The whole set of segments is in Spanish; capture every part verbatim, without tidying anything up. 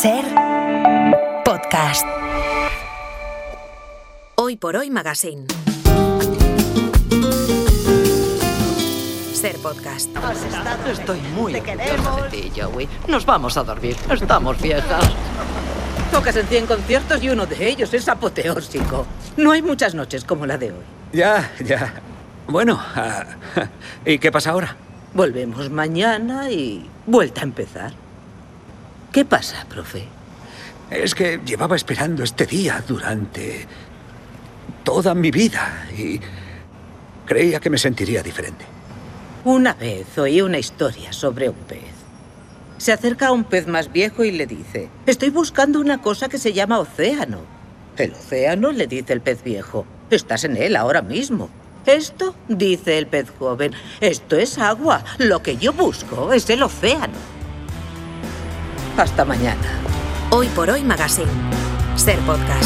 Ser Podcast. Hoy por Hoy Magazine. Ser Podcast. Estoy muy orgullosa de ti, Joey. Nos vamos a dormir. Estamos viejas. Tocas en cien conciertos y uno de ellos es apoteósico. No hay muchas noches como la de hoy. Ya, ya. Bueno, uh, ¿y qué pasa ahora? Volvemos mañana y vuelta a empezar. ¿Qué pasa, profe? Es que llevaba esperando este día durante toda mi vida y creía que me sentiría diferente. Una vez oí una historia sobre un pez. Se acerca a un pez más viejo y le dice: estoy buscando una cosa que se llama océano. El océano, le dice el pez viejo. Estás en él ahora mismo. Esto, dice el pez joven, esto es agua. Lo que yo busco es el océano. Hasta mañana. Hoy por Hoy Magazine. Ser Podcast.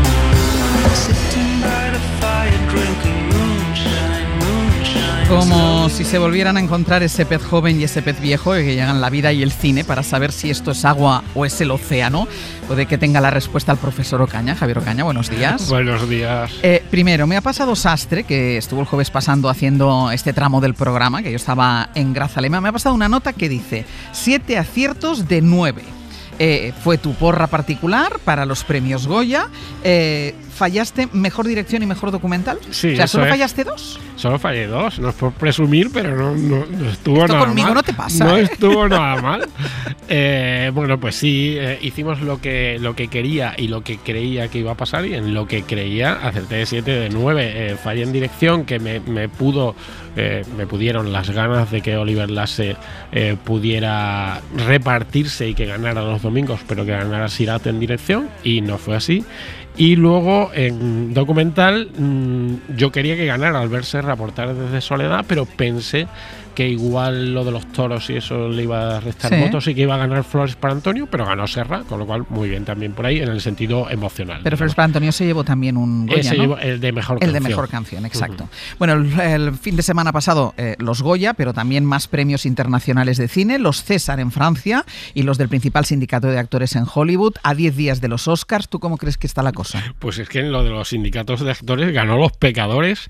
Como si se volvieran a encontrar ese pez joven y ese pez viejo que llegan la vida y el cine para saber si esto es agua o es el océano. Puede que tenga la respuesta el profesor Ocaña. Javier Ocaña, buenos días. Buenos días. Eh, primero, me ha pasado Sastre, que estuvo el jueves pasando haciendo este tramo del programa, que yo estaba en Grazalema. Me ha pasado una nota que dice siete aciertos de nueve. Eh, fue tu porra particular para los premios Goya. Eh, ¿Fallaste mejor dirección y mejor documental? Sí, o sea, ¿solo es. fallaste dos? Solo fallé dos, no es por presumir, pero no, no, no estuvo Esto nada conmigo mal. no te pasa, No ¿eh? estuvo nada mal. Eh, bueno, pues sí, eh, hicimos lo que, lo que quería y lo que creía que iba a pasar, y en lo que creía acerté de siete de nueve. Eh, fallé en dirección, que me, me pudo, eh, me pudieron las ganas de que Oliver Lasse eh, pudiera repartirse y que ganara los domingos, pero que ganara Sirat en dirección, y no fue así. Y luego en documental mmm, yo quería que ganara Albert Serra por Tardes de Soledad, pero pensé que igual lo de los toros y eso le iba a restar sí. votos y que iba a ganar Flores para Antonio, pero ganó Serra, con lo cual muy bien también por ahí en el sentido emocional. Pero Flores para Antonio se llevó también un Goya, Ese ¿no? llevó el de mejor el canción. de mejor canción, exacto. Uh-huh. Bueno, el, el fin de semana pasado eh, los Goya, pero también más premios internacionales de cine, los César en Francia y los del principal sindicato de actores en Hollywood, a diez días de los Oscars. ¿Tú cómo crees que está la cosa? Pues es que en lo de los sindicatos de actores ganó Los Pecadores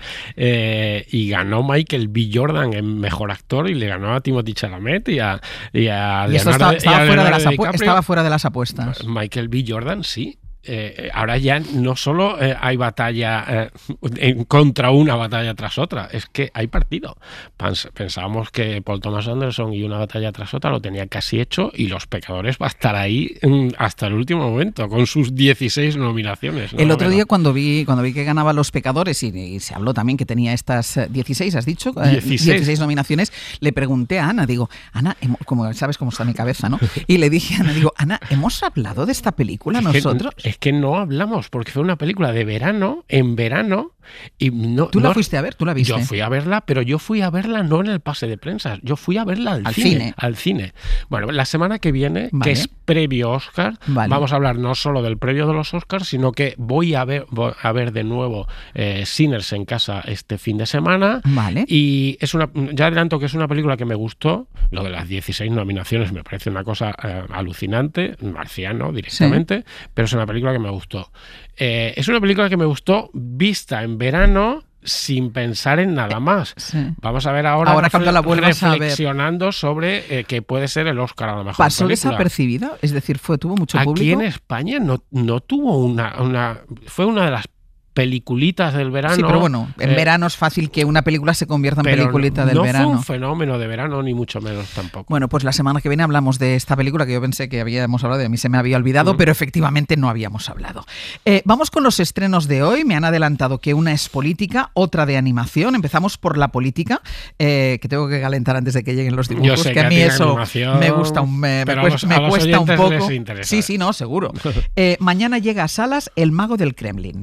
eh, y ganó Michael B. Jordan en mejor actor y le ganó a Timothée Chalamet y a, y a y eso Leonardo, estaba, estaba, y a fuera de las DiCaprio. apu- estaba fuera de las apuestas. Michael B. Jordan, sí. Eh, ahora ya no solo eh, hay batalla eh, en contra una batalla tras otra, es que hay partido. Pensábamos que Paul Thomas Anderson y una batalla tras otra lo tenía casi hecho, y Los Pecadores va a estar ahí mm, hasta el último momento con sus dieciséis nominaciones. El otro día cuando vi cuando vi que ganaba Los Pecadores y, y se habló también que tenía estas dieciséis, ¿has dicho? dieciséis. dieciséis nominaciones, le pregunté a Ana, digo, Ana, como sabes cómo está mi cabeza, ¿no? Y le dije a Ana, digo, Ana, ¿hemos hablado de esta película es nosotros? Que, es que no hablamos, porque fue una película de verano, en verano, y no... ¿Tú no, la fuiste a ver? ¿Tú la viste? Yo fui a verla, pero yo fui a verla no en el pase de prensa, yo fui a verla al, al cine, cine. Al cine. Bueno, la semana que viene, vale. que es previo Oscar, vale. vamos a hablar no solo del previo de los Oscars, sino que voy a ver, voy a ver de nuevo eh, Sinners en casa este fin de semana. Vale. Y es una, ya adelanto que es una película que me gustó. Lo de las dieciséis nominaciones me parece una cosa eh, alucinante, marciano directamente, sí. Pero es una película que me gustó. Eh, es una película que me gustó vista en verano, sin pensar en nada más. Sí. Vamos a ver ahora, ahora cuando la vuelvas reflexionando a ver. sobre eh, que puede ser el Oscar a lo mejor. ¿Pasó película. desapercibida? Es decir, fue tuvo mucho Aquí público. Aquí en España no, no tuvo una, una... Fue una de las peliculitas del verano. Sí, pero bueno, en eh, verano es fácil que una película se convierta en peliculita no, del no verano. No fue un fenómeno de verano, ni mucho menos tampoco. Bueno, pues la semana que viene hablamos de esta película que yo pensé que habíamos hablado, de a mí se me había olvidado, mm. pero efectivamente no habíamos hablado. Eh, vamos con los estrenos de hoy. Me han adelantado que una es política, otra de animación. Empezamos por la política, eh, que tengo que calentar antes de que lleguen los dibujos, yo sé que, que a mí eso animación, me gusta un, me, me cuesta, a los, me a cuesta un poco. Sí, sí, no, seguro. Eh, mañana llega a salas El mago del Kremlin.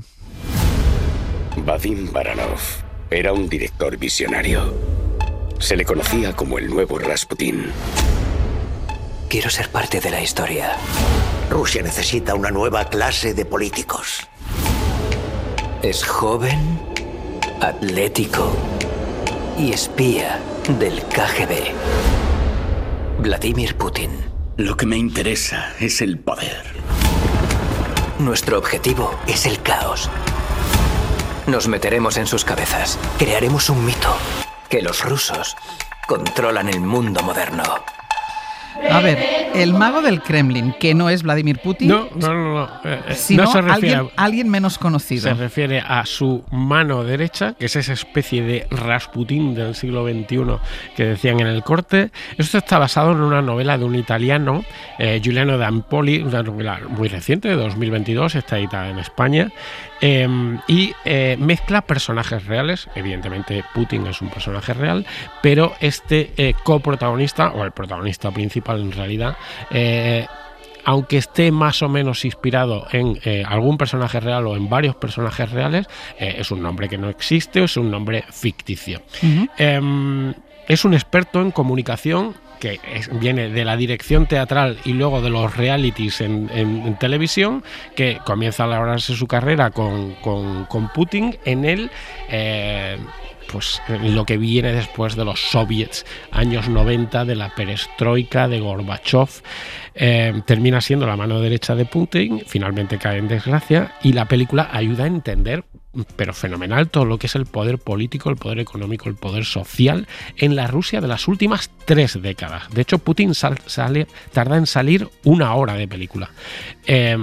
Vadim Baranov era un director visionario. Se le conocía como el nuevo Rasputin. Quiero ser parte de la historia. Rusia necesita una nueva clase de políticos. Es joven, atlético y espía del K G B. Vladimir Putin. Lo que me interesa es el poder. Nuestro objetivo es el caos. Nos meteremos en sus cabezas. Crearemos un mito. Que los rusos controlan el mundo moderno. A ver, el mago del Kremlin, que no es Vladimir Putin. No, no, no. no. Eh, eh, sino no se refiere alguien, a, alguien menos conocido. Se refiere a su mano derecha, que es esa especie de Rasputín del siglo veintiuno que decían en el corte. Esto está basado en una novela de un italiano, eh, Giuliano D'Ampoli, una novela muy reciente, de dos mil veintidós, está editada en España. Eh, y eh, mezcla personajes reales. Evidentemente Putin es un personaje real, pero este eh, coprotagonista, o el protagonista principal en realidad, eh, aunque esté más o menos inspirado en eh, algún personaje real o en varios personajes reales, eh, es un nombre que no existe o es un nombre ficticio. Uh-huh. eh, es un experto en comunicación que es, viene de la dirección teatral y luego de los realities en, en, en televisión, que comienza a labrarse su carrera con, con, con Putin en el... Eh, pues lo que viene después de los soviets, años noventa, de la perestroika, de Gorbachev. Eh, termina siendo la mano derecha de Putin, finalmente cae en desgracia, y la película ayuda a entender, pero fenomenal, todo lo que es el poder político, el poder económico, el poder social en la Rusia de las últimas tres décadas. De hecho, Putin sal, sale, tarda en salir una hora de película. Eh,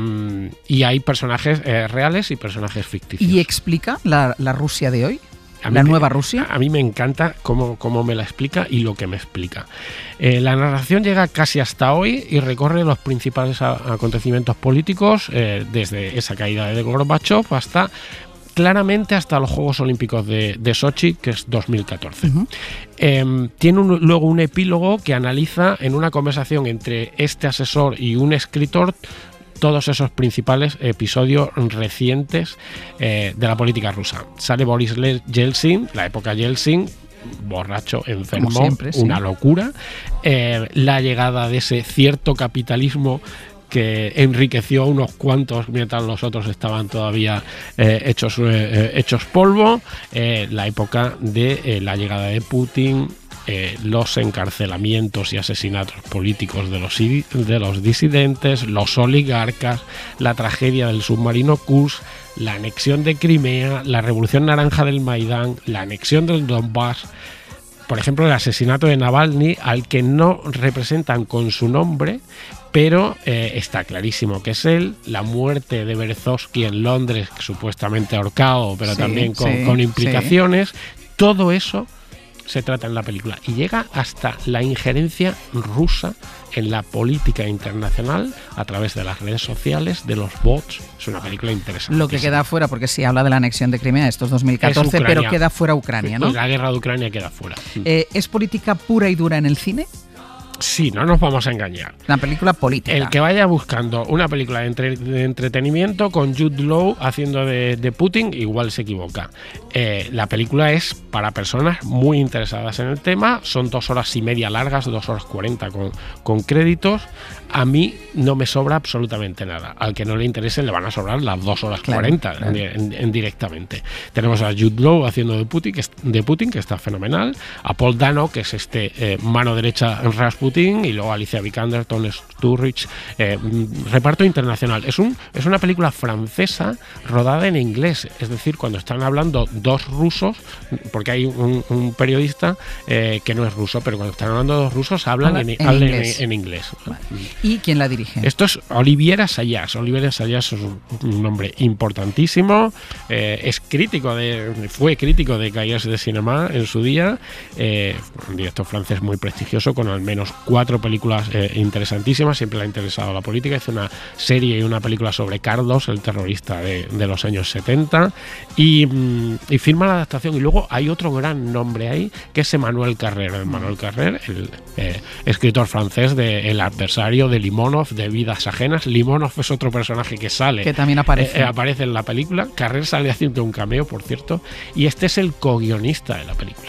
y hay personajes eh, reales y personajes ficticios. ¿Y explica la, la Rusia de hoy? A mí ¿La me, nueva Rusia? A mí me encanta cómo, cómo me la explica y lo que me explica. Eh, la narración llega casi hasta hoy y recorre los principales a, acontecimientos políticos, eh, desde esa caída de Gorbachev hasta... claramente hasta los Juegos Olímpicos de, de Sochi, que es dos mil catorce. Uh-huh. Eh, tiene un, luego un epílogo que analiza en una conversación entre este asesor y un escritor todos esos principales episodios recientes eh, de la política rusa. Sale Boris Yeltsin, la época Yeltsin, borracho, enfermo, siempre, una sí. locura. Eh, la llegada de ese cierto capitalismo que enriqueció a unos cuantos mientras los otros estaban todavía eh, hechos, eh, hechos polvo. Eh, la época de eh, la llegada de Putin, Eh, los encarcelamientos y asesinatos políticos de los, de los disidentes, los oligarcas, la tragedia del submarino Kursk, la anexión de Crimea, la revolución naranja del Maidán, la anexión del Donbass, por ejemplo el asesinato de Navalny, al que no representan con su nombre, pero eh, está clarísimo que es él, la muerte de Berezovsky en Londres, supuestamente ahorcado, pero sí, también con, sí, con implicaciones, sí. Todo eso se trata en la película y llega hasta la injerencia rusa en la política internacional a través de las redes sociales, de los bots. Es una película interesante. Lo que queda fuera, porque sí habla de la anexión de Crimea, esto es dos mil catorce, pero queda fuera Ucrania, ¿no? La guerra de Ucrania queda fuera. Eh, ¿Es política pura y dura en el cine? Sí, no nos vamos a engañar. Una película política. El que vaya buscando una película de, entre, de entretenimiento con Jude Law haciendo de, de Putin, igual se equivoca. Eh, la película es para personas muy interesadas en el tema. Son dos horas y media largas, dos horas cuarenta con, con créditos. A mí no me sobra absolutamente nada. Al que no le interese le van a sobrar las dos horas claro, cuarenta claro. En, en, directamente. Tenemos a Jude Law haciendo de Putin, que, de Putin, que está fenomenal. A Paul Dano, que es este eh, mano derecha en Rasputin. Y luego Alicia Vikander, Tom Sturridge. Eh, reparto internacional. Es, un, es una película francesa rodada en inglés. Es decir, cuando están hablando dos rusos, porque hay un, un periodista eh, que no es ruso, pero cuando están hablando dos rusos hablan en, en, hablan inglés. En, en inglés. Vale. ¿Y quién la dirige? Esto es Olivier Assayas. Olivier Assayas es un, un hombre importantísimo. Eh, es crítico de, fue crítico de Cahiers de Cinema en su día. Eh, un director francés muy prestigioso con al menos cuatro películas eh, interesantísimas. Siempre le ha interesado la política. Hizo una serie y una película sobre Carlos, el terrorista de, de los años setenta. Y, y firma la adaptación. Y luego hay otro gran nombre ahí, que es Emmanuel Carrère. Emmanuel Carrère, el eh, escritor francés de El adversario, de Limonov, de Vidas ajenas. Limonov es otro personaje que sale, que también aparece, eh, aparece en la película. Carrère sale haciendo un cameo, por cierto, y este es el co-guionista de la película.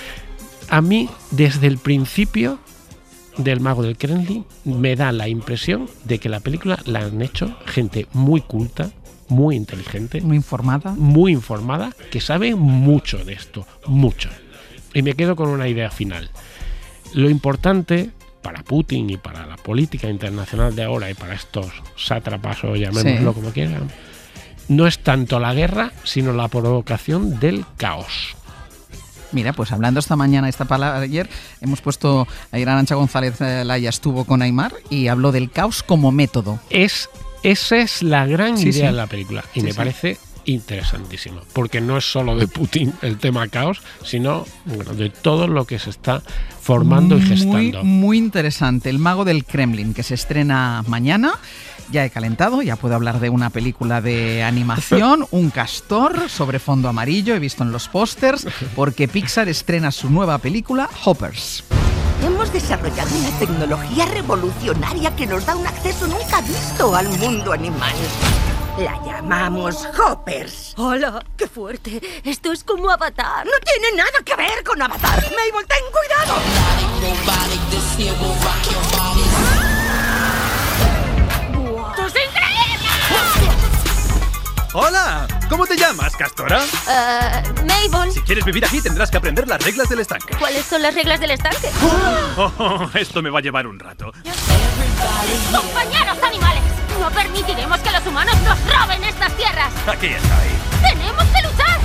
A mí, desde el principio del Mago del Kremlin, me da la impresión de que la película la han hecho gente muy culta, muy inteligente, muy informada, muy informada, que sabe mucho de esto, mucho. Y me quedo con una idea final. Lo importante para Putin y para la política internacional de ahora y para estos sátrapas o llamémoslo sí. como quieran, no es tanto la guerra, sino la provocación del caos. Mira, pues hablando esta mañana, esta palabra ayer, hemos puesto, ayer Arantxa González Laya estuvo con Aymar y habló del caos como método. Es, esa es la gran sí, idea sí. de la película y sí, me sí. parece interesantísimo, porque no es solo de Putin el tema caos, sino bueno, de todo lo que se está formando y gestando. Muy, muy interesante. El mago del Kremlin, que se estrena mañana. Ya he calentado, ya puedo hablar de una película de animación, un castor sobre fondo amarillo, he visto en los pósters, porque Pixar estrena su nueva película, Hoppers. Hemos desarrollado una tecnología revolucionaria que nos da un acceso nunca visto al mundo animal. La llamamos Hoppers. ¡Hola! ¡Qué fuerte! Esto es como Avatar. No tiene nada que ver con Avatar. Mabel, ten cuidado. ¡Esto es increíble! ¡Hola! ¿Cómo te llamas, Castora? Uh, Mabel. Si quieres vivir aquí tendrás que aprender las reglas del estanque. ¿Cuáles son las reglas del estanque? Oh, oh, esto me va a llevar un rato. ¡Compañeros animales! ¡No permitiremos que los humanos nos roben estas tierras! Aquí estoy. ¡Tenemos que luchar!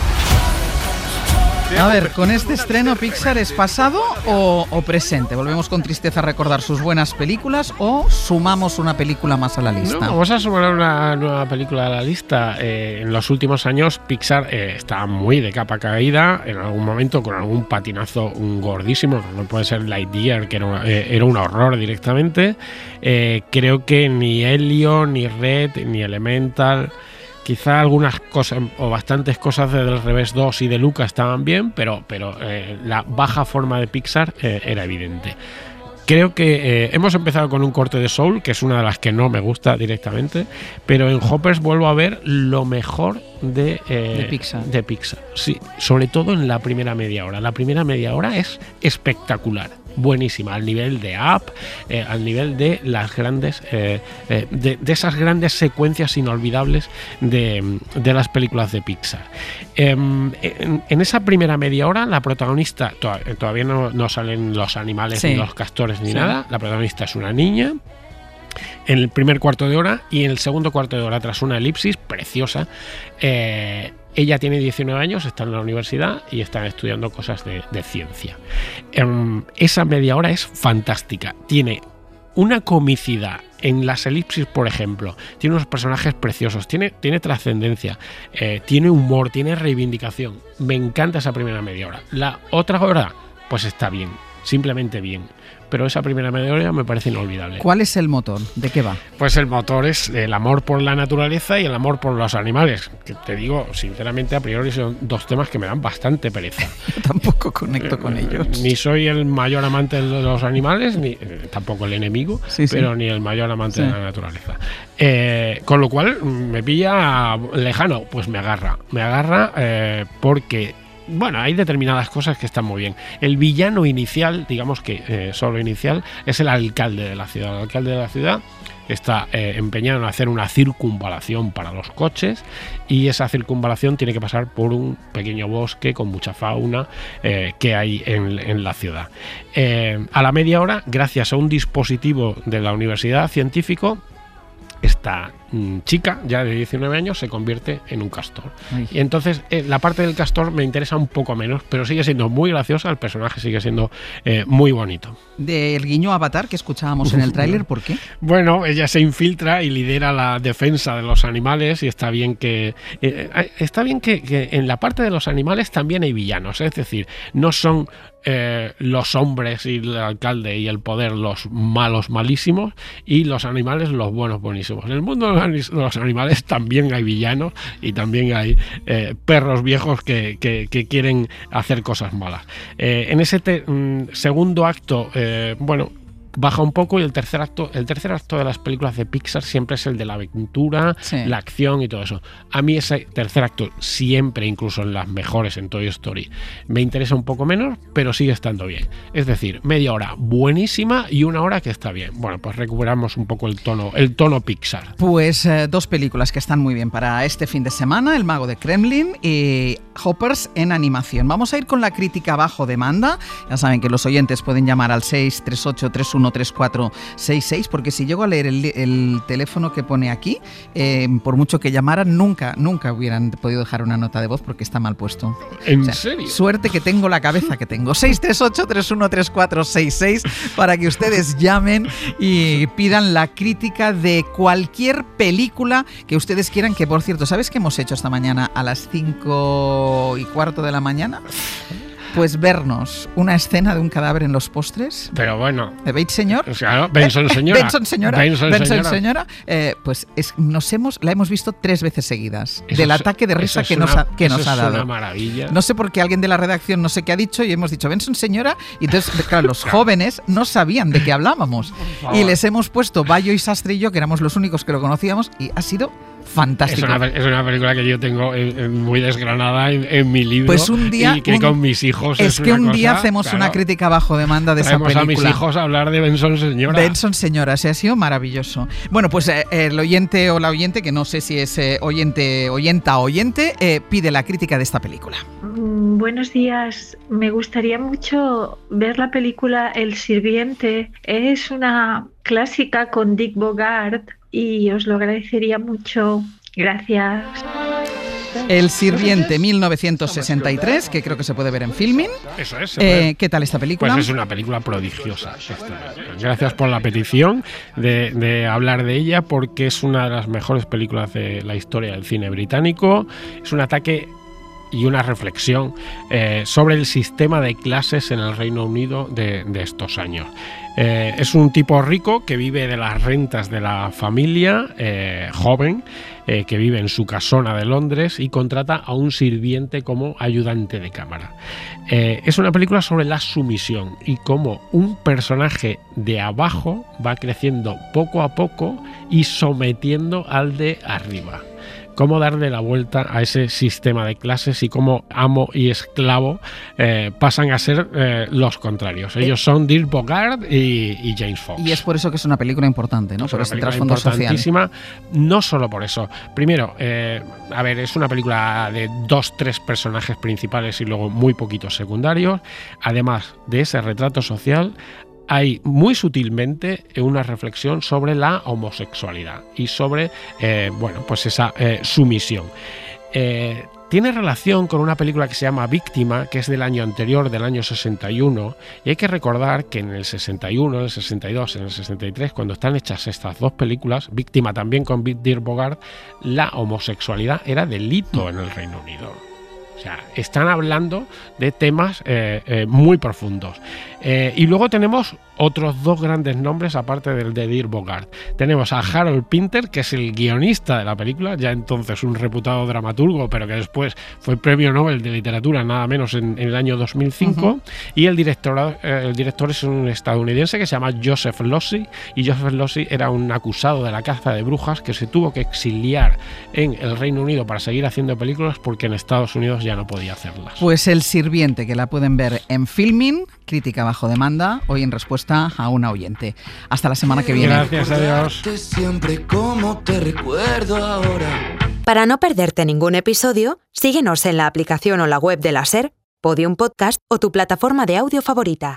A ver, ¿con este estreno Pixar es pasado o, o presente? ¿Volvemos con tristeza a recordar sus buenas películas o sumamos una película más a la lista? No, vamos a sumar una nueva película a la lista. Eh, en los últimos años Pixar eh, está muy de capa caída, en algún momento con algún patinazo un gordísimo, no puede ser Lightyear, que era, una, eh, era un horror directamente. Eh, creo que ni Helio, ni Red, ni Elemental... Quizá algunas cosas o bastantes cosas de Del Revés dos y de Luca estaban bien, pero, pero eh, la baja forma de Pixar eh, era evidente. Creo que eh, hemos empezado con un corte de Soul, que es una de las que no me gusta directamente, pero en Hoppers vuelvo a ver lo mejor de, eh, de Pixar. de Pixar. Sí, sobre todo en la primera media hora. La primera media hora es espectacular. Buenísima, al nivel de Up, eh, al nivel de las grandes eh, eh, de, de esas grandes secuencias inolvidables de, de las películas de Pixar. Eh, en, en esa primera media hora la protagonista, to todavía no, no salen los animales sí. ni los castores ni sí. nada, la protagonista es una niña en el primer cuarto de hora y en el segundo cuarto de hora, tras una elipsis preciosa, eh, ella tiene diecinueve años, está en la universidad y está estudiando cosas de, de ciencia. Um, esa media hora es fantástica. Tiene una comicidad en las elipsis, por ejemplo. Tiene unos personajes preciosos, tiene, tiene trascendencia, eh, tiene humor, tiene reivindicación. Me encanta esa primera media hora. La otra hora, pues está bien, simplemente bien. Pero esa primera media hora me parece inolvidable. ¿Cuál es el motor? ¿De qué va? Pues el motor es el amor por la naturaleza y el amor por los animales. Que te digo, sinceramente, a priori son dos temas que me dan bastante pereza. Yo tampoco conecto eh, con ellos. Ni soy el mayor amante de los animales, ni eh, tampoco el enemigo, sí, pero sí. ni el mayor amante sí. de la naturaleza. Eh, con lo cual, me pilla lejano, pues me agarra. Me agarra eh, porque... Bueno, hay determinadas cosas que están muy bien. El villano inicial, digamos que eh, solo inicial, es el alcalde de la ciudad. El alcalde de la ciudad está eh, empeñado en hacer una circunvalación para los coches y esa circunvalación tiene que pasar por un pequeño bosque con mucha fauna eh, que hay en, en la ciudad. Eh, a la media hora, gracias a un dispositivo de la universidad científico, esta mmm, chica ya de diecinueve años se convierte en un castor. Ay. Y entonces eh, la parte del castor me interesa un poco menos, pero sigue siendo muy graciosa, el personaje sigue siendo eh, muy bonito. Del guiño Avatar que escuchábamos en el tráiler, ¿por qué? Bueno, ella se infiltra y lidera la defensa de los animales y está bien que eh, está bien que, que en la parte de los animales también hay villanos, es decir, no son Eh, los hombres y el alcalde y el poder los malos malísimos y los animales los buenos buenísimos. En el mundo de los animales también hay villanos y también hay eh, perros viejos que, que, que quieren hacer cosas malas. Eh, en ese te, mm, segundo acto, eh, bueno, baja un poco y el tercer acto el tercer acto de las películas de Pixar siempre es el de la aventura, sí. la acción y todo eso. A mí ese tercer acto siempre, incluso en las mejores, en Toy Story, me interesa un poco menos, pero sigue estando bien. Es decir, media hora buenísima y una hora que está bien. Bueno, pues recuperamos un poco el tono el tono Pixar. Pues eh, dos películas que están muy bien para este fin de semana, El mago de Kremlin y Hoppers en animación. Vamos a ir con la crítica bajo demanda. Ya saben que los oyentes pueden llamar al seis tres ocho, tres uno tres cuatro seis seis, porque si llego a leer el, el teléfono que pone aquí, eh, por mucho que llamaran, nunca, nunca hubieran podido dejar una nota de voz porque está mal puesto. ¿En o sea, serio? Suerte que tengo la cabeza que tengo. seis tres ocho, tres uno tres cuatro seis seis para que ustedes llamen y pidan la crítica de cualquier película que ustedes quieran, que por cierto, ¿sabes qué hemos hecho esta mañana a las cinco y cuarto de la mañana? Pues vernos una escena de un cadáver en los postres. Pero bueno. ¿De Bates señor? Claro, Benson señora. Benson señora. Benson, Benson señora. señora. Eh, pues es, nos hemos, la hemos visto tres veces seguidas. Eso del es, ataque de risa que una, nos ha, que eso nos ha es dado. Una maravilla. No sé por qué alguien de la redacción no sé qué ha dicho y hemos dicho Benson señora. Y entonces, claro, los jóvenes no sabían de qué hablábamos. Y les hemos puesto Bayo y Sastre y yo, que éramos los únicos que lo conocíamos, y ha sido fantástico. Es una, es una película que yo tengo en, en muy desgranada en, en mi libro. Pues un día, y que un, con mis hijos es, es que una un cosa, día hacemos claro, una crítica bajo demanda de esa película. A mis hijos a hablar de Benson señora. Benson señora, se ha sido maravilloso. Bueno, pues eh, el oyente o la oyente, que no sé si es eh, oyente, oyenta o oyente, eh, pide la crítica de esta película. Mm, buenos días. Me gustaría mucho ver la película El Sirviente. Es una clásica con Dick Bogart y os lo agradecería mucho. Gracias. El Sirviente, mil novecientos sesenta y tres, que creo que se puede ver en Filmin. Eso es. Eh, ¿Qué tal esta película? Pues es una película prodigiosa. Gracias por la petición de, de hablar de ella, porque es una de las mejores películas de la historia del cine británico. Es un ataque y una reflexión eh, sobre el sistema de clases en el Reino Unido de, de estos años. Eh, es un tipo rico que vive de las rentas de la familia, eh, joven, eh, que vive en su casona de Londres y contrata a un sirviente como ayudante de cámara. Eh, es una película sobre la sumisión y cómo un personaje de abajo va creciendo poco a poco y sometiendo al de arriba. Cómo darle la vuelta a ese sistema de clases y cómo amo y esclavo eh, pasan a ser eh, los contrarios. Ellos son Dirk Bogarde y, y James Fox. Y es por eso que es una película importante, ¿no? Es por una ese película trasfondo social. Importantísima, no solo por eso. Primero, eh, a ver, es una película de dos, tres personajes principales y luego muy poquitos secundarios. Además de ese retrato social, hay muy sutilmente una reflexión sobre la homosexualidad y sobre eh, bueno, pues esa eh, sumisión. Eh, tiene relación con una película que se llama Víctima, que es del año anterior, del año sesenta y uno, y hay que recordar que en el sesenta y uno, en el sesenta y dos, en el sesenta y tres, cuando están hechas estas dos películas, Víctima también con Dirk Bogarde, la homosexualidad era delito en el Reino Unido. O sea, están hablando de temas eh, eh, muy profundos. Eh, y luego tenemos otros dos grandes nombres aparte del de Dirk Bogarde. Tenemos a Harold Pinter, que es el guionista de la película, ya entonces un reputado dramaturgo, pero que después fue premio Nobel de literatura nada menos en, en el año dos mil cinco. Uh-huh. Y el director, eh, el director es un estadounidense que se llama Joseph Losey, y Joseph Losey era un acusado de la caza de brujas que se tuvo que exiliar en el Reino Unido para seguir haciendo películas porque en Estados Unidos ya no podía hacerlas. Pues El Sirviente, que la pueden ver en Filmin, crítica bajo demanda, hoy en respuesta a una oyente. Hasta la semana que viene. Gracias, adiós. Siempre como te recuerdo ahora. Para no perderte ningún episodio, síguenos en la aplicación o la web de la SER, Podium Podcast o tu plataforma de audio favorita.